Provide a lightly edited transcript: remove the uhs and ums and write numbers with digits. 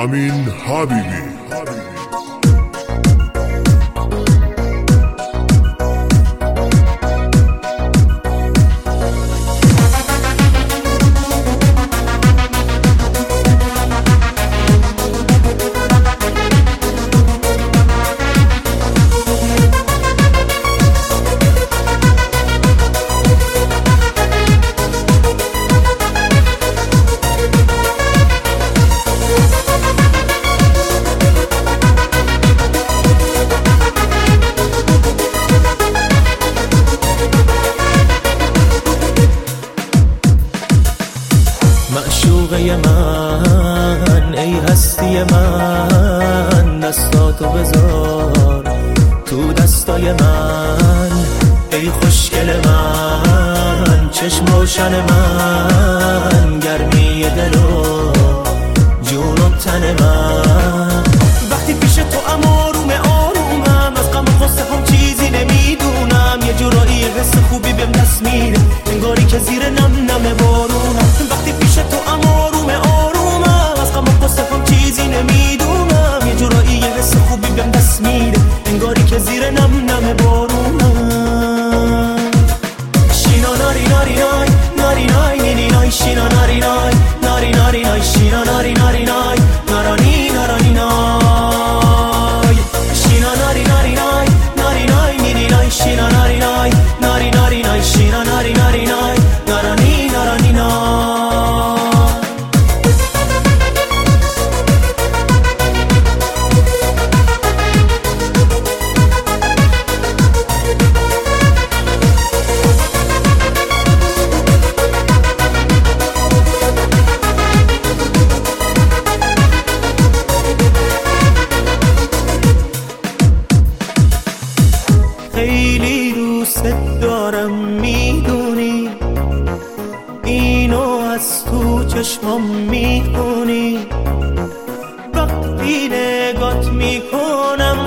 امین حبیبی. معشوقه من، ای هستی من، دستاتو بذار تو دستای من. ای خوشگل من، چشم روشن من، گرمی دل و جون و تن من. وقتی پیش تو آروم آرومم، از غم و غصه هم چیزی نمیدونم. یه جورایی حس خوبی بهم دست میده، انگاری که زیر نم نم بارونم. وقتی پیش تو آروم آرومم، از غم و غصه هم چیزی نمیدونم. یه جورایی حس خوبی بهم دست میده، انگاری که زیر نم نم بارونم. شینا ناری ناری نای ناری نای نی نای، شینا ناری نای ناری ناری نای، شینا ناری ناری نای نارانی نارانی نای، شینا ناری ناری نای ناری نای نی نای، شینا ناری نای ناری ناری نای، شینا ناری ناری نای نارانی نارانی نای. خیلی دوست دارم میدونی، اینو از تو چشمام میخونی. وقتی نگات میکنم